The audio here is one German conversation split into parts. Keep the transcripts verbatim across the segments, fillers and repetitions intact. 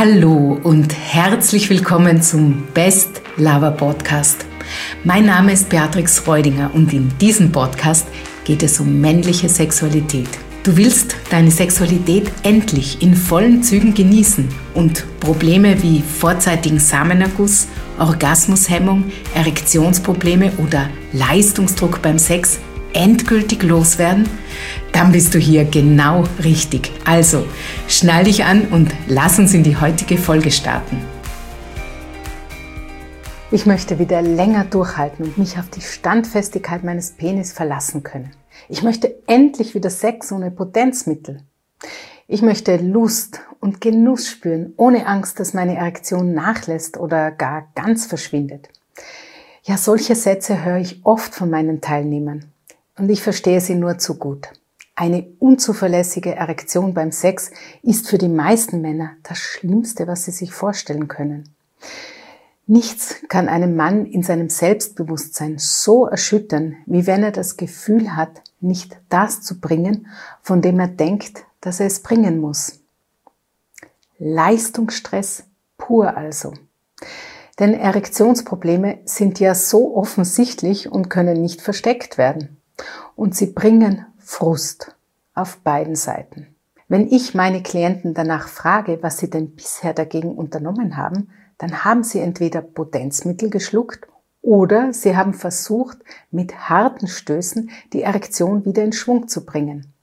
Hallo und herzlich willkommen zum Best Lover Podcast. Mein Name ist Beatrix Reudinger und in diesem Podcast geht es um männliche Sexualität. Du willst deine Sexualität endlich in vollen Zügen genießen und Probleme wie vorzeitigen Samenerguss, Orgasmushemmung, Erektionsprobleme oder Leistungsdruck beim Sex endgültig loswerden? Dann bist du hier genau richtig. Also, schnall dich an und lass uns in die heutige Folge starten. Ich möchte wieder länger durchhalten und mich auf die Standfestigkeit meines Penis verlassen können. Ich möchte endlich wieder Sex ohne Potenzmittel. Ich möchte Lust und Genuss spüren, ohne Angst, dass meine Erektion nachlässt oder gar ganz verschwindet. Ja, solche Sätze höre ich oft von meinen Teilnehmern. Und ich verstehe sie nur zu gut. Eine unzuverlässige Erektion beim Sex ist für die meisten Männer das Schlimmste, was sie sich vorstellen können. Nichts kann einen Mann in seinem Selbstbewusstsein so erschüttern, wie wenn er das Gefühl hat, nicht das zu bringen, von dem er denkt, dass er es bringen muss. Leistungsstress pur also. Denn Erektionsprobleme sind ja so offensichtlich und können nicht versteckt werden. Und sie bringen Frust auf beiden Seiten. Wenn ich meine Klienten danach frage, was sie denn bisher dagegen unternommen haben, dann haben sie entweder Potenzmittel geschluckt oder sie haben versucht, mit harten Stößen die Erektion wieder in Schwung zu bringen.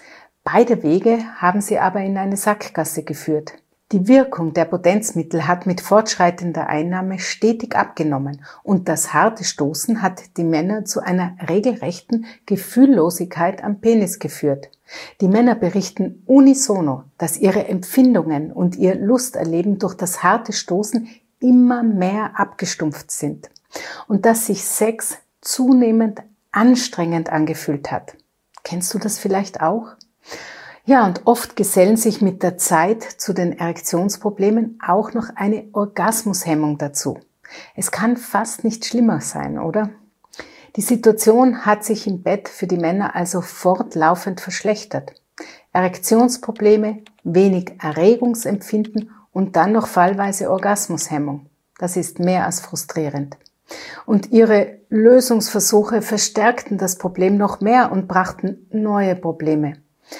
Beide Wege haben sie aber in eine Sackgasse geführt. Die Wirkung der Potenzmittel hat mit fortschreitender Einnahme stetig abgenommen und das harte Stoßen hat die Männer zu einer regelrechten Gefühllosigkeit am Penis geführt. Die Männer berichten unisono, dass ihre Empfindungen und ihr Lusterleben durch das harte Stoßen immer mehr abgestumpft sind und dass sich Sex zunehmend anstrengend angefühlt hat. Kennst du das vielleicht auch? Ja, und oft gesellen sich mit der Zeit zu den Erektionsproblemen auch noch eine Orgasmushemmung dazu. Es kann fast nicht schlimmer sein, oder? Die Situation hat sich im Bett für die Männer also fortlaufend verschlechtert. Erektionsprobleme, wenig Erregungsempfinden und dann noch fallweise Orgasmushemmung. Das ist mehr als frustrierend. Und ihre Lösungsversuche verstärkten das Problem noch mehr und brachten neue Probleme.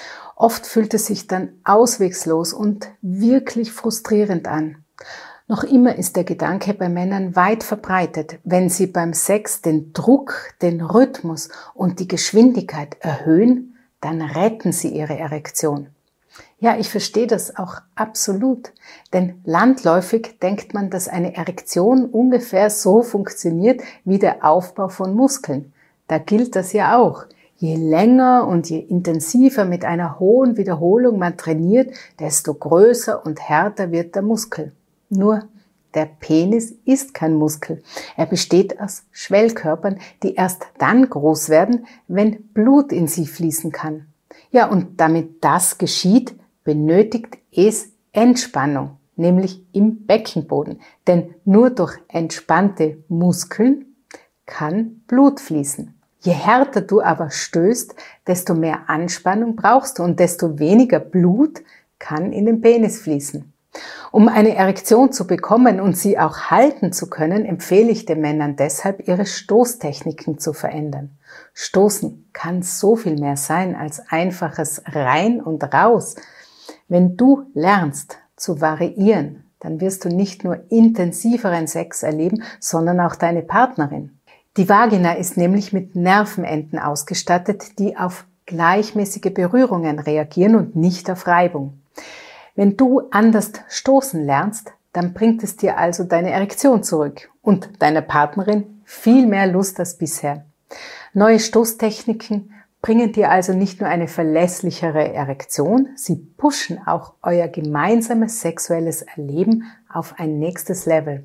Oft fühlt es sich dann auswegslos und wirklich frustrierend an. Noch immer ist der Gedanke bei Männern weit verbreitet, wenn sie beim Sex den Druck, den Rhythmus und die Geschwindigkeit erhöhen, dann retten sie ihre Erektion. Ja, ich verstehe das auch absolut, denn landläufig denkt man, dass eine Erektion ungefähr so funktioniert wie der Aufbau von Muskeln. Da gilt das ja auch. Je länger und je intensiver mit einer hohen Wiederholung man trainiert, desto größer und härter wird der Muskel. Nur, der Penis ist kein Muskel. Er besteht aus Schwellkörpern, die erst dann groß werden, wenn Blut in sie fließen kann. Ja, und damit das geschieht, benötigt es Entspannung, nämlich im Beckenboden. Denn nur durch entspannte Muskeln kann Blut fließen. Je härter du aber stößt, desto mehr Anspannung brauchst du und desto weniger Blut kann in den Penis fließen. Um eine Erektion zu bekommen und sie auch halten zu können, empfehle ich den Männern deshalb, ihre Stoßtechniken zu verändern. Stoßen kann so viel mehr sein als einfaches Rein und Raus. Wenn du lernst zu variieren, dann wirst du nicht nur intensiveren Sex erleben, sondern auch deine Partnerin. Die Vagina ist nämlich mit Nervenenden ausgestattet, die auf gleichmäßige Berührungen reagieren und nicht auf Reibung. Wenn du anders stoßen lernst, dann bringt es dir also deine Erektion zurück und deiner Partnerin viel mehr Lust als bisher. Neue Stoßtechniken bringen dir also nicht nur eine verlässlichere Erektion, sie pushen auch euer gemeinsames sexuelles Erleben auf ein nächstes Level.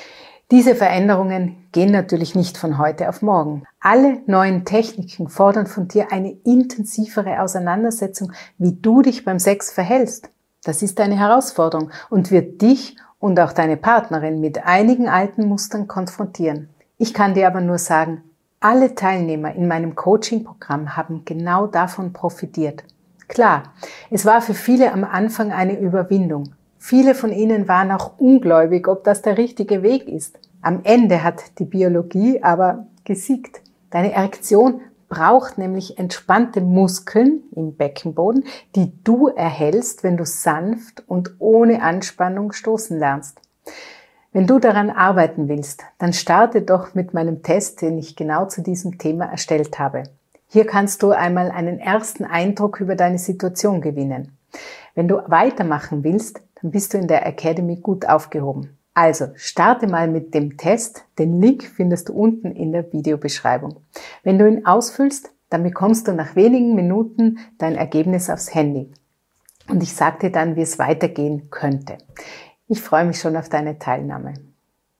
Diese Veränderungen gehen natürlich nicht von heute auf morgen. Alle neuen Techniken fordern von dir eine intensivere Auseinandersetzung, wie du dich beim Sex verhältst. Das ist eine Herausforderung und wird dich und auch deine Partnerin mit einigen alten Mustern konfrontieren. Ich kann dir aber nur sagen, alle Teilnehmer in meinem Coaching-Programm haben genau davon profitiert. Klar, es war für viele am Anfang eine Überwindung. Viele von ihnen waren auch ungläubig, ob das der richtige Weg ist. Am Ende hat die Biologie aber gesiegt. Deine Erektion braucht nämlich entspannte Muskeln im Beckenboden, die du erhältst, wenn du sanft und ohne Anspannung stoßen lernst. Wenn du daran arbeiten willst, dann starte doch mit meinem Test, den ich genau zu diesem Thema erstellt habe. Hier kannst du einmal einen ersten Eindruck über deine Situation gewinnen. Wenn du weitermachen willst, dann bist du in der Academy gut aufgehoben. Also starte mal mit dem Test. Den Link findest du unten in der Videobeschreibung. Wenn du ihn ausfüllst, dann bekommst du nach wenigen Minuten dein Ergebnis aufs Handy. Und ich sage dir dann, wie es weitergehen könnte. Ich freue mich schon auf deine Teilnahme.